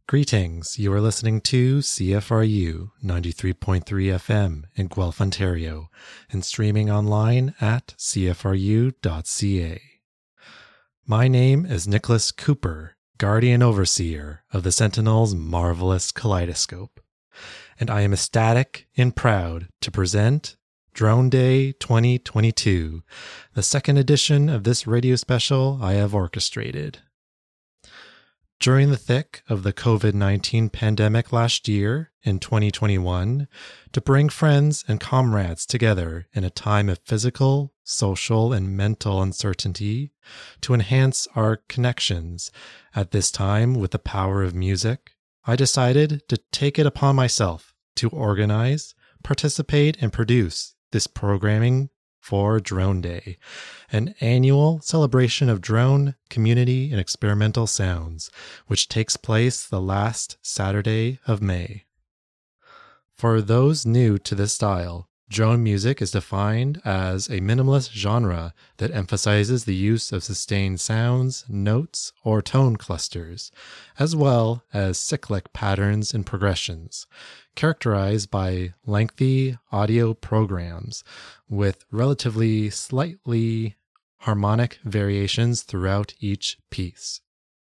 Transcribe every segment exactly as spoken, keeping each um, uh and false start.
Greetings, you are listening to C F R U ninety-three point three F M in Guelph, Ontario, and streaming online at c f r u dot c a. My name is Nicholas Cooper, Guardian Overseer of the Sentinel's marvelous kaleidoscope, and I am ecstatic and proud to present Drone Day twenty twenty-two, the second edition of this radio special I have orchestrated. During the thick of the covid nineteen pandemic last year in twenty twenty-one, to bring friends and comrades together in a time of physical, social, and mental uncertainty, to enhance our connections at this time with the power of music, I decided to take it upon myself to organize, participate, and produce this programming for Drone Day, an annual celebration of drone, community, and experimental sounds, which takes place the last Saturday of May. For those new to this style, drone music is defined as a minimalist genre that emphasizes the use of sustained sounds, notes, or tone clusters, as well as cyclic patterns and progressions, characterized by lengthy audio programs with relatively slightly harmonic variations throughout each piece.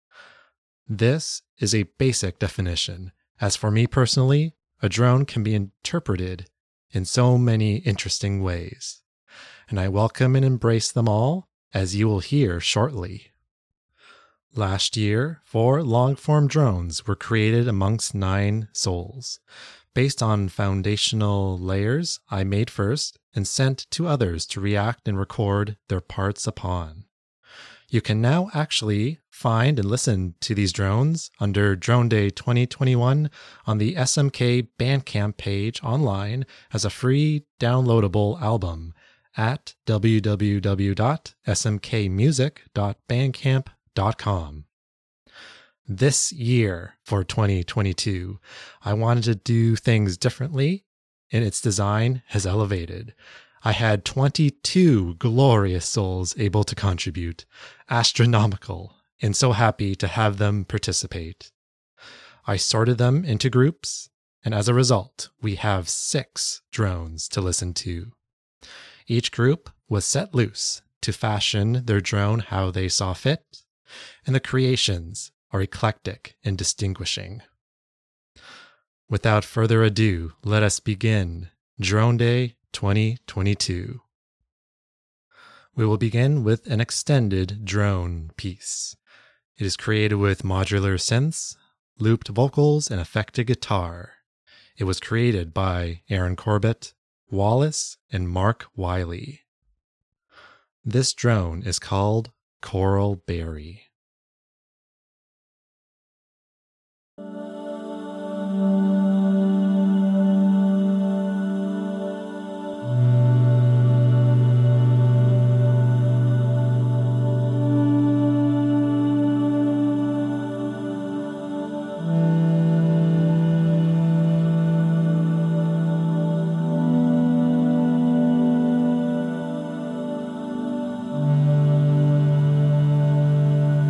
This is a basic definition, as for me personally, a drone can be interpreted in so many interesting ways, and I welcome and embrace them all, as you will hear shortly. Last year, four long-form drones were created amongst nine souls, based on foundational layers I made first and sent to others to react and record their parts upon. You can now actually find and listen to these drones under Drone Day twenty twenty-one on the S M K Bandcamp page online as a free downloadable album at w w w dot s m k music dot bandcamp dot com. This year, for twenty twenty-two, I wanted to do things differently, and its design has elevated. I had twenty-two glorious souls able to contribute, astronomical, and so happy to have them participate. I sorted them into groups, and as a result, we have six drones to listen to. Each group was set loose to fashion their drone how they saw fit, and the creations are eclectic and distinguishing. Without further ado, let us begin Drone Day twenty twenty-two. We will begin with an extended drone piece. It is created with modular synths, looped vocals, and affected guitar. It was created by Aaron Corbett, Wallace, and Mark Wiley. This drone is called Coral Berry. Thank you.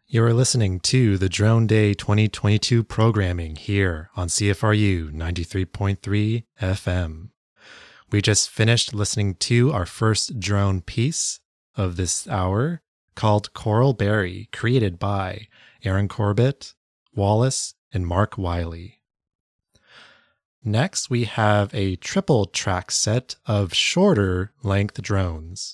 You are listening to the Drone Day twenty twenty-two programming here on C F R U ninety-three point three F M. We just finished listening to our first drone piece of this hour called Coral Berry, created by Aaron Corbett, Wallace, and Mark Wiley. Next, we have a triple track set of shorter length drones.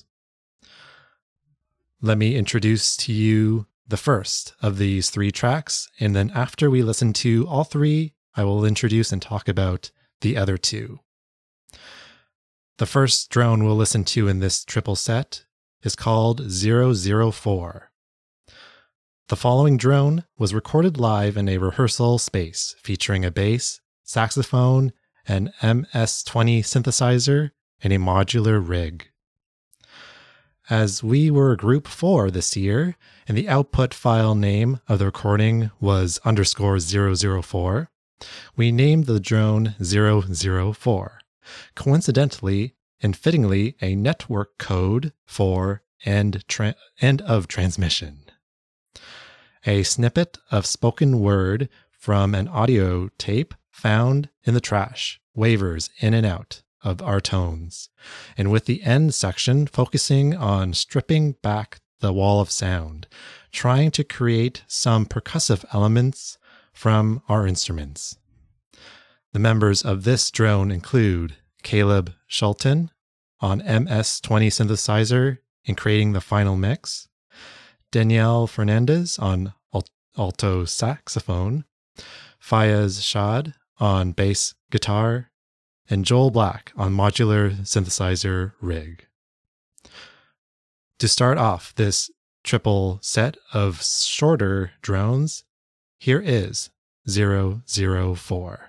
Let me introduce to you the first of these three tracks, and then after we listen to all three, I will introduce and talk about the other two. The first drone we'll listen to in this triple set is called zero zero four. The following drone was recorded live in a rehearsal space featuring a bass, saxophone, an M S twenty synthesizer, and a modular rig. As we were group four this year, and the output file name of the recording was underscore zero zero four, we named the drone zero zero four, coincidentally and fittingly a network code for end, tra- end of transmission. A snippet of spoken word from an audio tape found in the trash wavers in and out of our tones, and with the end section focusing on stripping back the wall of sound, trying to create some percussive elements from our instruments. The members of this drone include Caleb Schulten on M S twenty synthesizer in creating the final mix, Danielle Fernandez on alto saxophone, Fayez Shad on bass guitar, and Joel Black on modular synthesizer rig. To start off this triple set of shorter drones, here is zero zero four.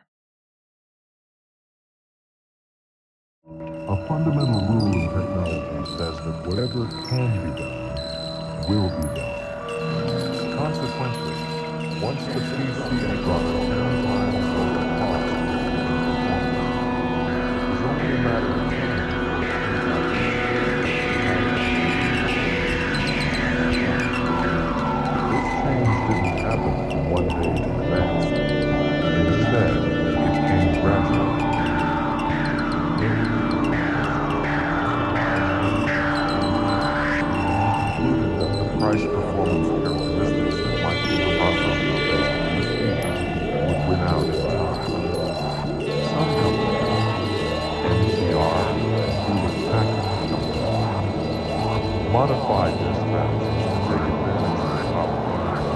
A fundamental rule in technology says that whatever can be done will be done. Consequently, once the P C drops ten miles over cost, it is only a matter of time before this change didn't happen from one day to the next. Instead, it came gradually. Included that the price performance characteristics of microprocessor based P C would win out in time. Some companies, N C R and Hewlett Packard companies, modified their strategies to take advantage of this opportunity.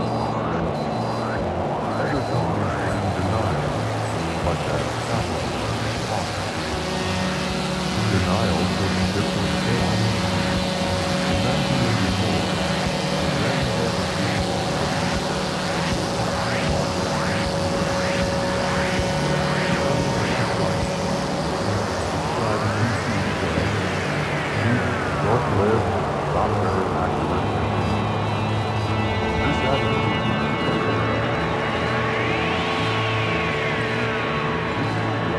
Other companies were in denial, such as Apple and Fox. Denial took different forms. In nineteen eighty-four, the then-head of Google, short-lived, documented accident. This attitude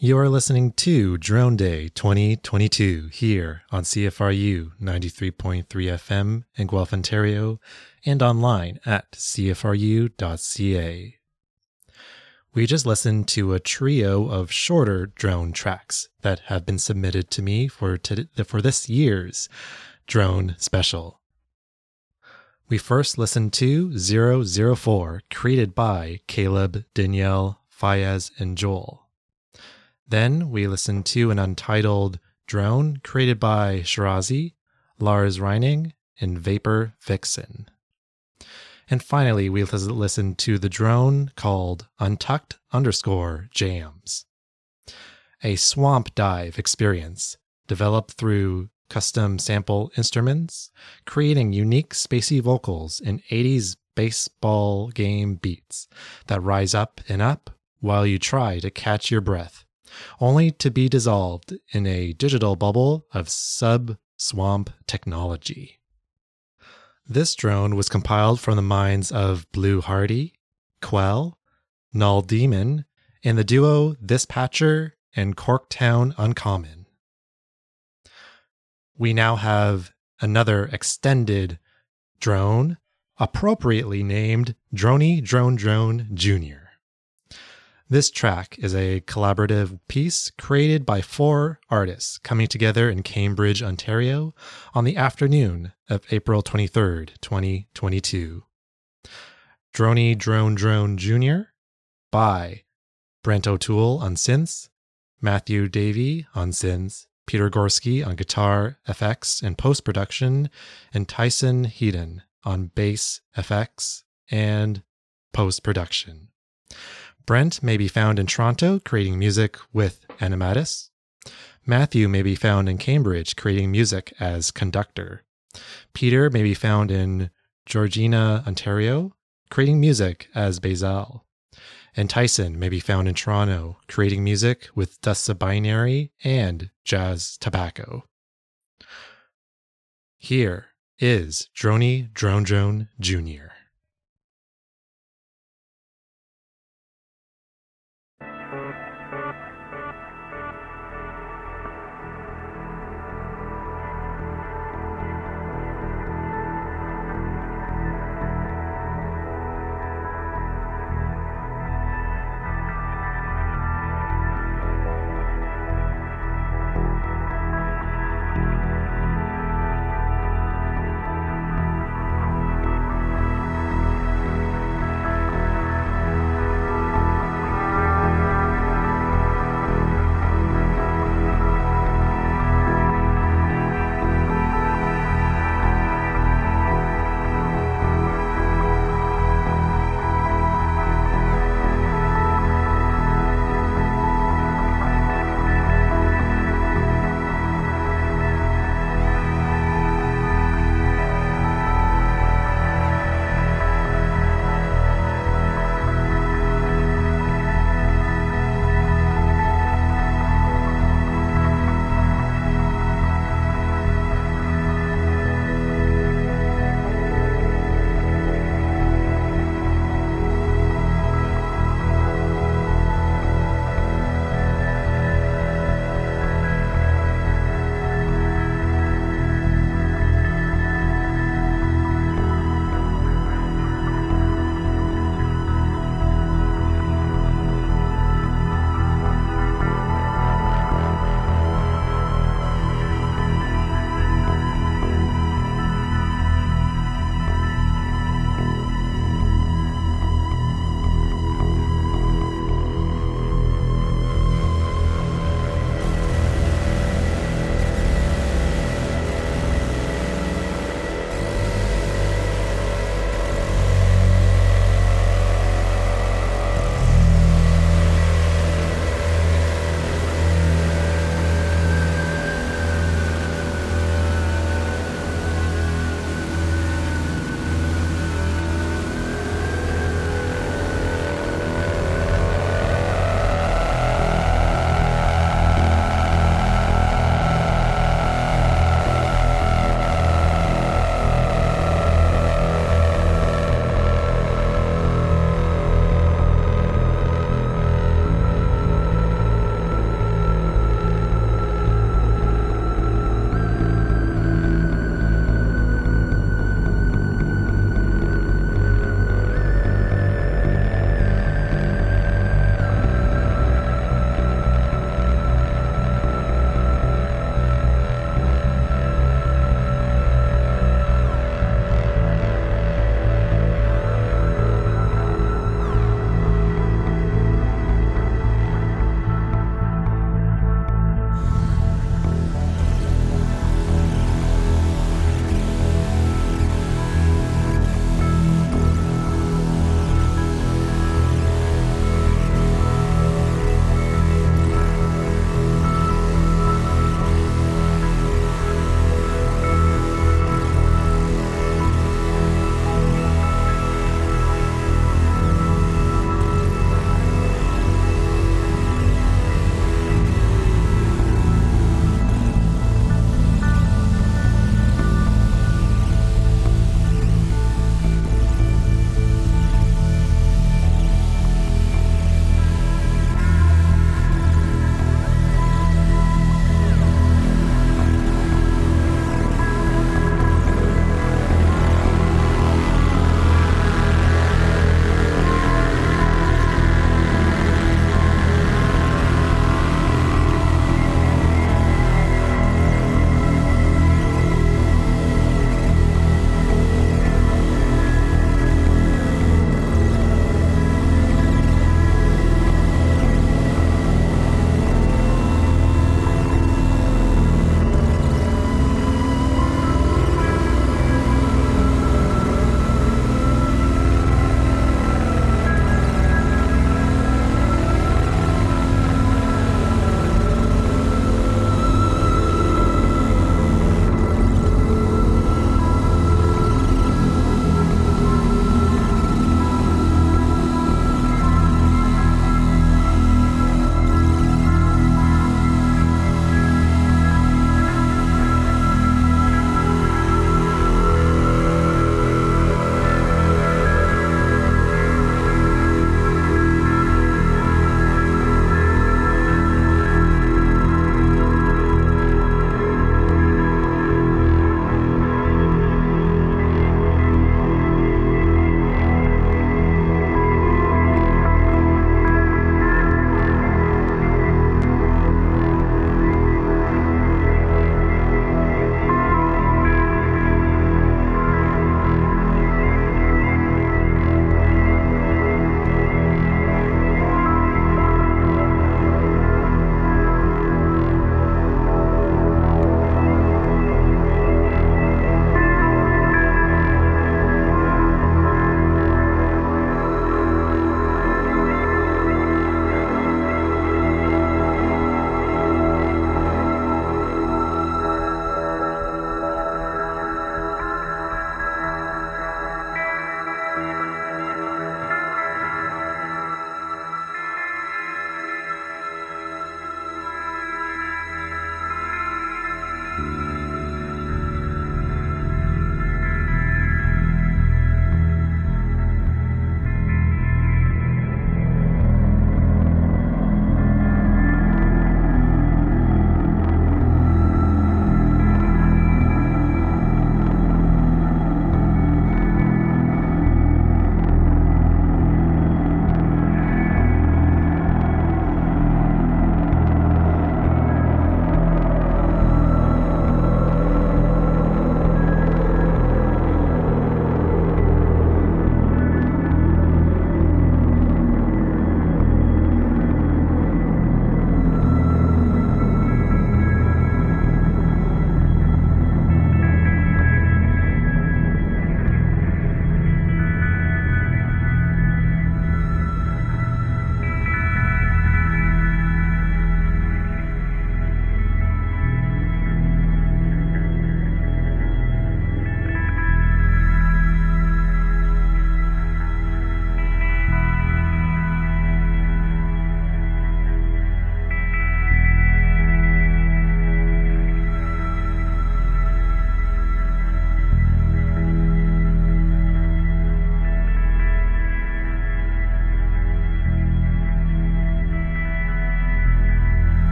You are listening to Drone Day twenty twenty-two here on C F R U ninety-three point three F M in Guelph, Ontario, and online at C F R U dot C A. We just listened to a trio of shorter drone tracks that have been submitted to me for, t- for this year's Drone Special. We first listened to zero zero four, created by Caleb, Danielle, Fayez, and Joel. Then we listened to an untitled drone created by Shirazi, Lars Reining, and Vapor Vixen. And finally, we listened to the drone called Untucked underscore Jams, a swamp dive experience developed through custom sample instruments, creating unique spacey vocals and eighties baseball game beats that rise up and up while you try to catch your breath, only to be dissolved in a digital bubble of sub-swamp technology. This drone was compiled from the minds of Blue Hardy, Quell, Null Demon, and the duo Thispatcher and Corktown Uncommon. We now have another extended drone, appropriately named Droney Drone Drone Junior This track is a collaborative piece created by four artists coming together in Cambridge, Ontario on the afternoon of April twenty-third, twenty twenty-two. Droney Drone Drone Junior by Brent O'Toole on synths, Matthew Davey on synths, Peter Gorski on guitar, effects, and post-production, and Tyson Heaton on bass, effects, and post-production. Brent may be found in Toronto creating music with Animatus. Matthew may be found in Cambridge creating music as conductor. Peter may be found in Georgina, Ontario, creating music as Basil. And Tyson may be found in Toronto creating music with Dusta Binary and Jazz Tobacco. Here is Droney Drone Drone Junior Thank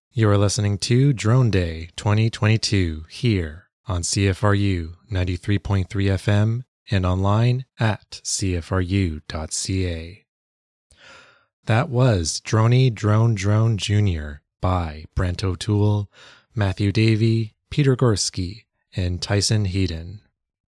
You are listening to Drone Day twenty twenty-two here on C F R U ninety-three point three F M and online at C F R U dot C A. That was Droney Drone Drone Junior by Brent O'Toole, Matthew Davey, Peter Gorski, and Tyson Heaton.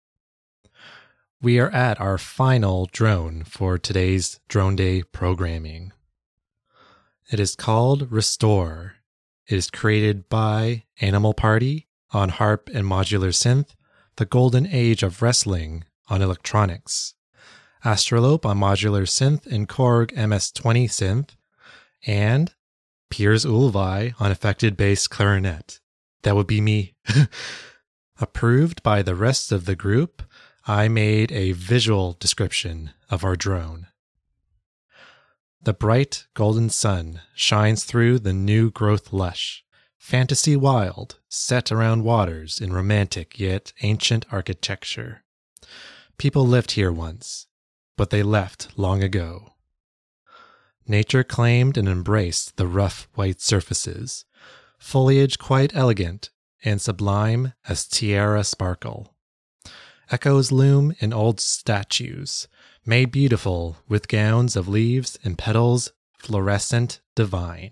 We are at our final drone for today's Drone Day programming. It is called Restore. It is created by Animal Party on harp and modular synth, The Golden Age of Wrestling on electronics, Astrolope on modular synth and Korg M S twenty synth, and Piers Ulvi on affected bass clarinet. That would be me. Approved by the rest of the group, I made a visual description of our drone. The bright golden sun shines through the new growth lush, fantasy wild, set around waters in romantic yet ancient architecture. People lived here once, but they left long ago. Nature claimed and embraced the rough white surfaces, foliage quite elegant and sublime as tiara sparkle. Echoes loom in old statues, made beautiful with gowns of leaves and petals fluorescent divine.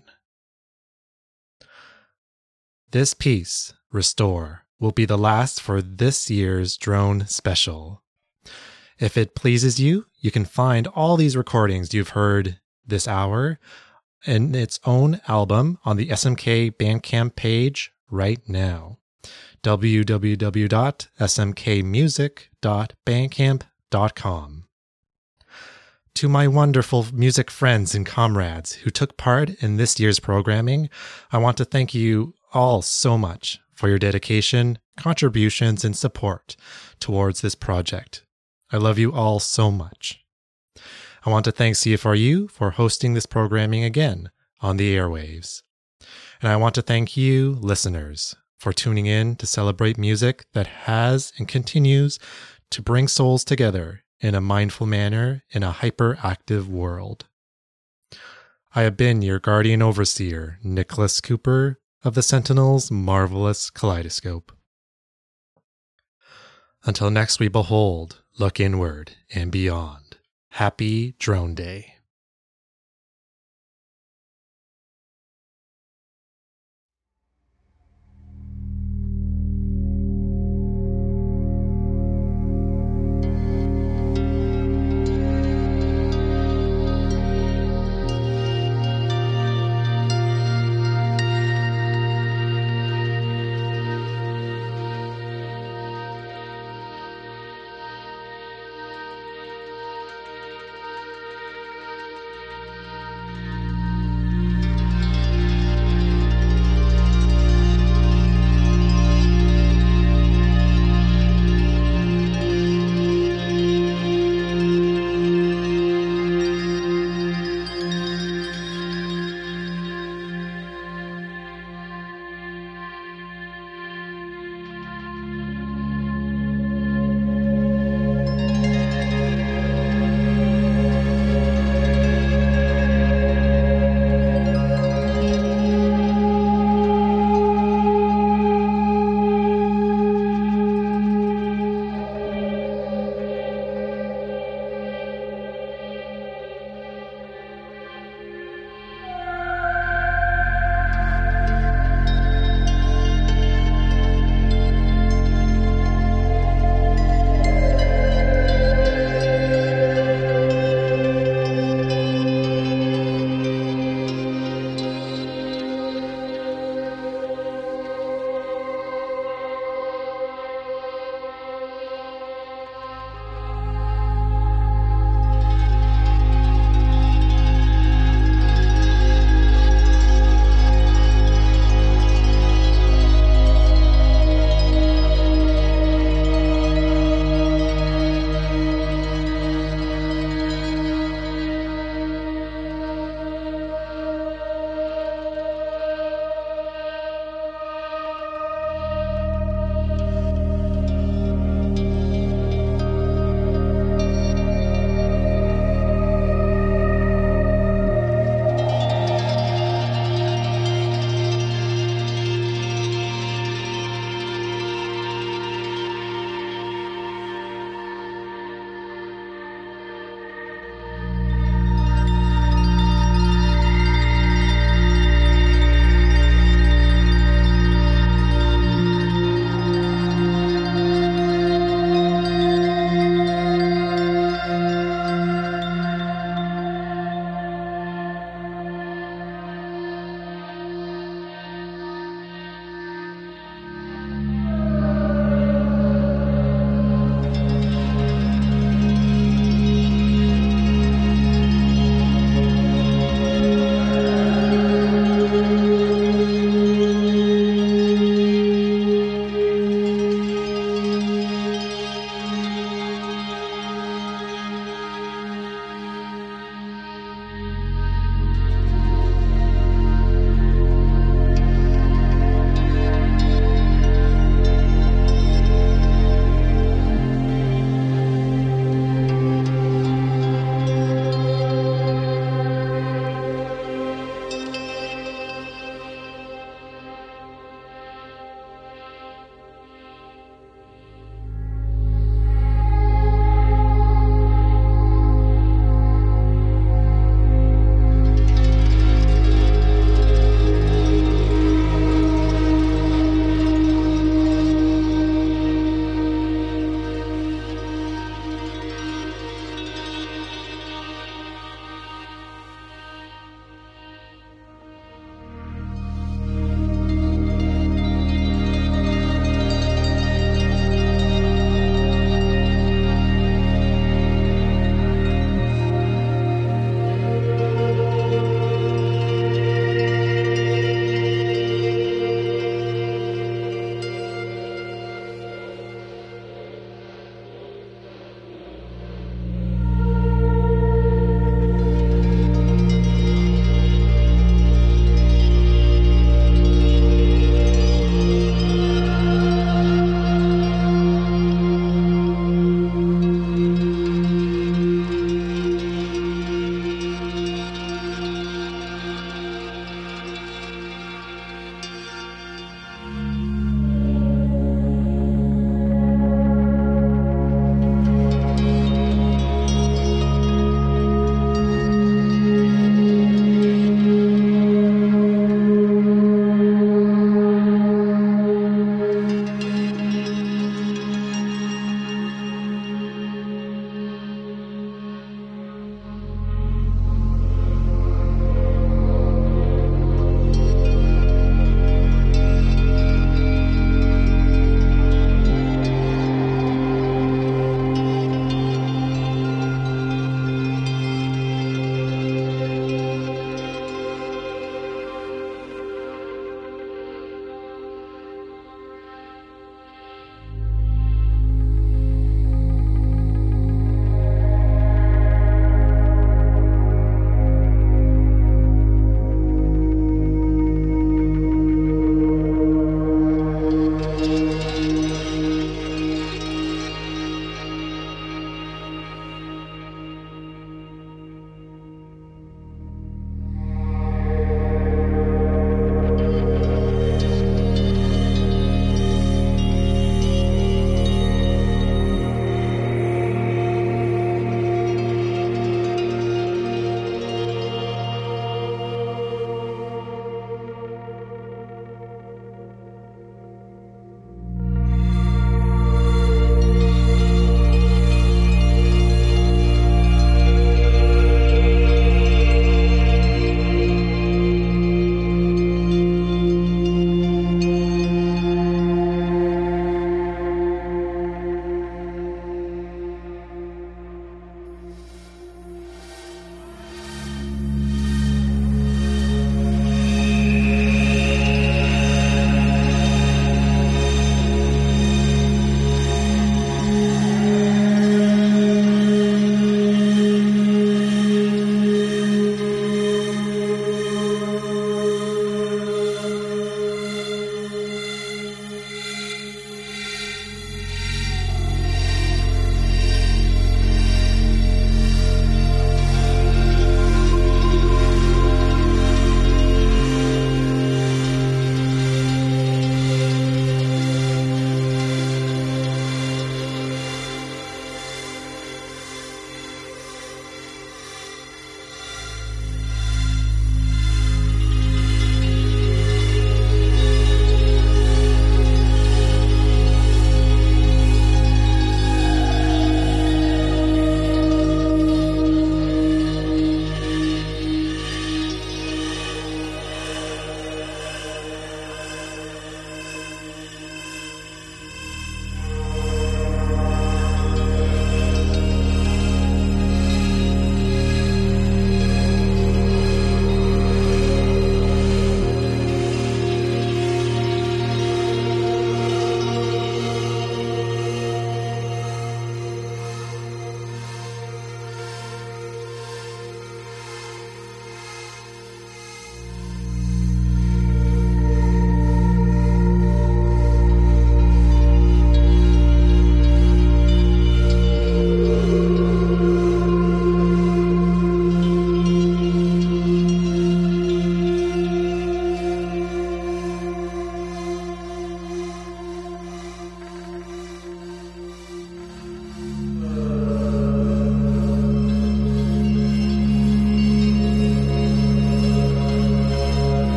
This piece, Restore, will be the last for this year's drone special. If it pleases you, you can find all these recordings you've heard this hour in its own album on the S M K Bandcamp page right now. w w w dot s m k music dot bandcamp dot com. To my wonderful music friends and comrades who took part in this year's programming, I want to thank you all so much for your dedication, contributions, and support towards this project. I love you all so much. I want to thank C F R U for hosting this programming again on the airwaves. And I want to thank you, listeners, for tuning in to celebrate music that has and continues to bring souls together in a mindful manner in a hyperactive world. I have been your guardian overseer, Nicholas Cooper, of the Sentinel's marvelous kaleidoscope. Until next we behold, look inward and beyond. Happy Drone Day.